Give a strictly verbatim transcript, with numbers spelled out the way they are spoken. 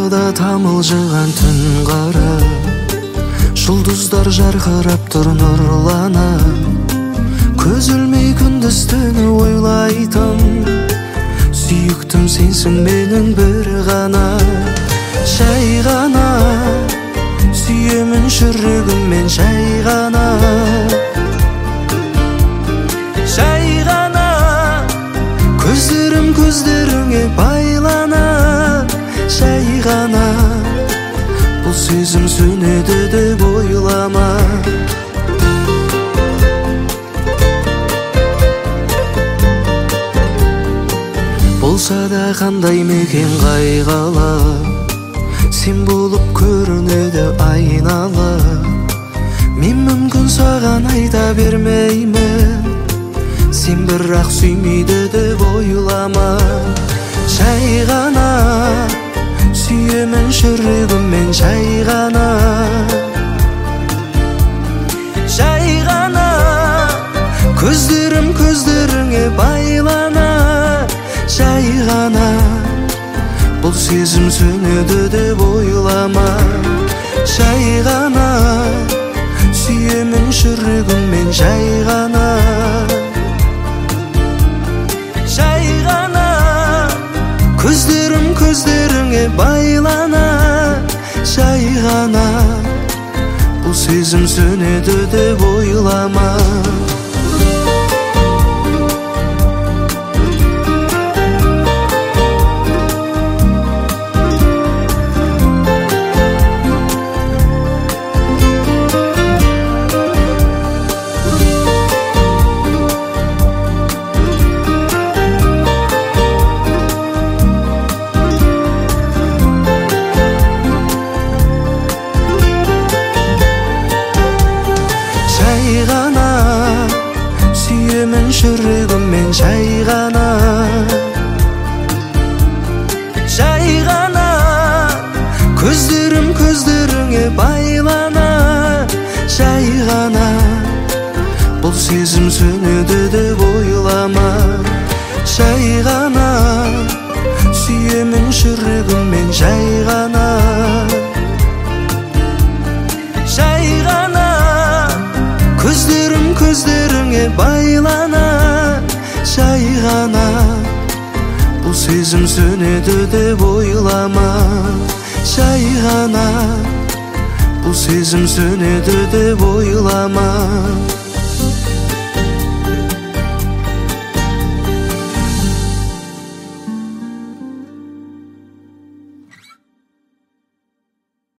Далада тамылжыған түн қара, жұлдыздар жарқырап тұр нұрлана. Көз ілмей күндіз түні ойлайтын, сүйіктім сенсің менің бір ғана. Жай ғана сүйемін жүрегіммен, жай ғана. Жай ғана көздерім көздеріңе байлана. Жай ғана бұл сезім сөнеді деп ойлама. Болса да қандай мекен қайғалы, сен болып көрінеді айналы. Мен мүмкін саған айта бермеймін, сен бірақ сүймейді деп ойлама. Жай ғана сүйемін жүрегіммен, жай ғана. Жай ғана көздерім көздеріңе байлана. Жай ғана бұл сезім сөнеді деп ойлама. Жай ғана сүйемін жүрегіммен, жай ғана. Жай ғана көздерім көздеріңе байлана. Жай ғана бұл сезім сөнеді деп ойлама. Жай ғана сүйемін жүрегіммен, жай ғана. Жай ғана көздерім көздеріңе байлана. Жай ғана бұл сезім сөнеді деп ойлама. Жай ғана сүйемін жүрегіммен, жай ғана. Жай ғана көздерім көздеріңе байлана. Жай ғана бұл сезім сөнеді деп ойлама. Жай ғана бұл сезім сөнеді деп ойлама.